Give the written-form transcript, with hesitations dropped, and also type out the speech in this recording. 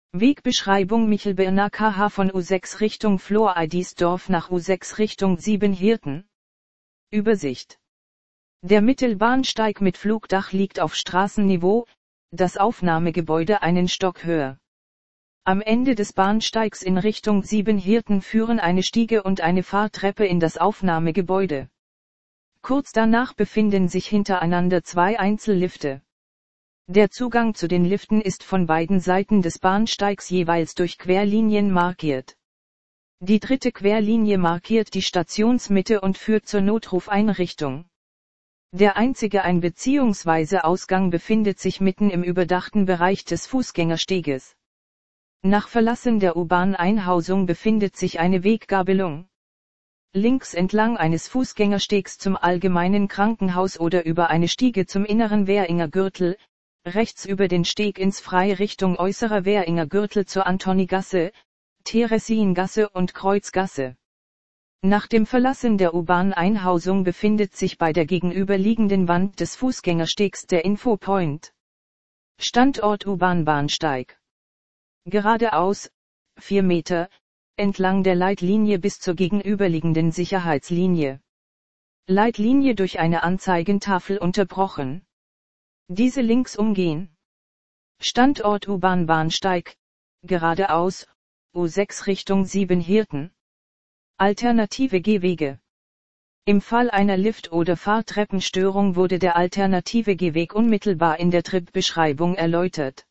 Wegbeschreibung Michelberner KH von U6 Richtung Flor-Eidisdorf nach U6 Richtung Siebenhirten. Übersicht. Der Mittelbahnsteig mit Flugdach liegt auf Straßenniveau, das Aufnahmegebäude einen Stock höher. Am Ende des Bahnsteigs in Richtung Siebenhirten führen eine Stiege und eine Fahrtreppe in das Aufnahmegebäude. Kurz danach befinden sich hintereinander 2 Einzellifte. Der Zugang zu den Liften ist von beiden Seiten des Bahnsteigs jeweils durch Querlinien markiert. Die dritte Querlinie markiert die Stationsmitte und führt zur Notrufeinrichtung. Der einzige Ein- bzw. Ausgang befindet sich mitten im überdachten Bereich des Fußgängersteges. Nach Verlassen der U-Bahn-Einhausung befindet sich eine Weggabelung. Links entlang eines Fußgängerstegs zum Allgemeinen Krankenhaus oder über eine Stiege zum inneren Währinger Gürtel, rechts über den Steg ins Freie Richtung äußerer Währinger Gürtel zur Antonigasse, Theresiengasse und Kreuzgasse. Nach dem Verlassen der U-Bahn-Einhausung befindet sich bei der gegenüberliegenden Wand des Fußgängerstegs der Infopoint. Standort U-Bahn-Bahnsteig. Geradeaus, 4 Meter, entlang der Leitlinie bis zur gegenüberliegenden Sicherheitslinie. Leitlinie durch eine Anzeigentafel unterbrochen. Diese links umgehen. Standort U-Bahn-Bahnsteig, geradeaus, U6 Richtung Siebenhirten. Alternative Gehwege. Im Fall einer Lift- oder Fahrtreppenstörung wurde der alternative Gehweg unmittelbar in der Tripbeschreibung erläutert.